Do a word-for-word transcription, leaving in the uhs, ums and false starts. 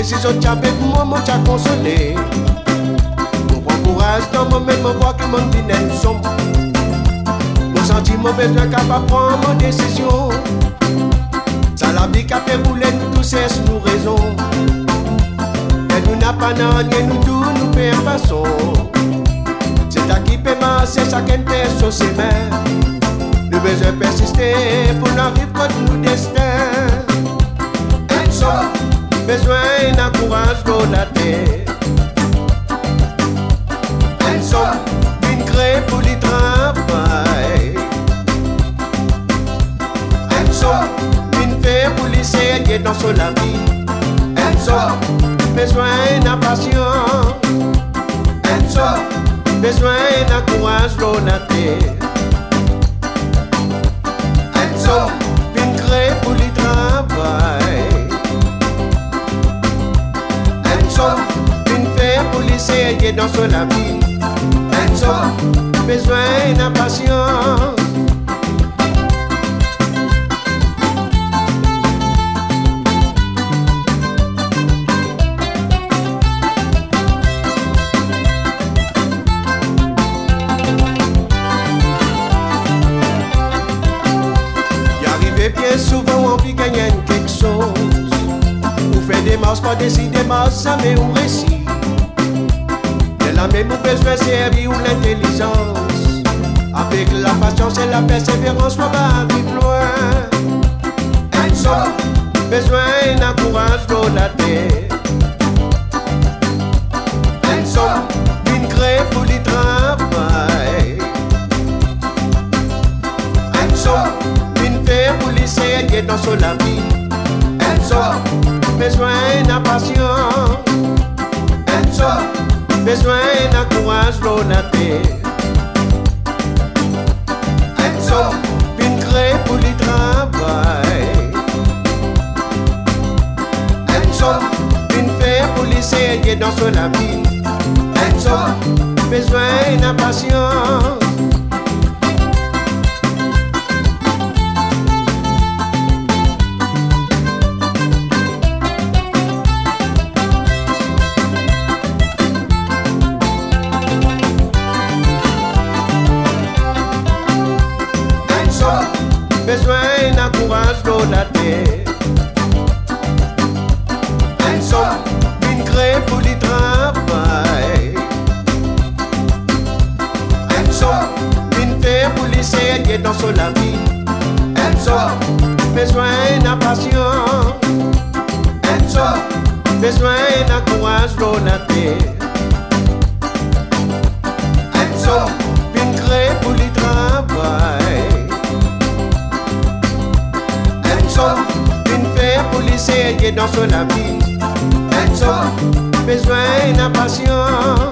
décision de avec moi, moi t'as consolé. Mon prend courage dans mon même voix que mon dîner sombre. Mon sentiment besoin capable prendre mon décision. Ça la vie qu'a fait rouler nous tous c'est nous raison. Et nous n'a pas rien nous tous nous fait façon. C'est à qui peut c'est chacun fait sur ses mains. Nous besoin persister pour n'arriver pas de nous destin. Et ça, besoin d'un courage pour la terre. Et ça, une crée pour le travail. Et ça, une fait pour l'essayer dans son la vie. Et ça, besoin d'un patient. Et ça, besoin d'un courage pour la terre. So, une crée pour le travail. And so, une fait pour l'essayer dans son la vie. And so, besoin d'un patience. Bien souvent on vit gagner quelque chose. Ou fait des marches, pas décider marche, ça met un récit. Mais la même ou besoin servir ou l'intelligence. Avec la patience et la persévérance, on va arriver loin. Et ça, besoin d'un courage pour la terre. Et ça, une crée pour le travail. Et ça, pour l'essayer dans son la vie. Et ça, besoin d'un patient. Et ça, besoin d'un courage pour la terre. Et ça, une crée pour le travail. Et ça, une fait pour l'essayer dans son la vie. Et ça, besoin d'un patient. Besoin d'un courage pour la terre. Et ça, une crée pour le travail. Et ça, une fait pour l'essayer dans son la vie. Et ça, besoin d'un patient. Et ça, besoin d'un courage pour la terre. Et ça, une crée pour le travail. Une fait pour l'essayer dans son la vie. Et ça, besoin d'un patient.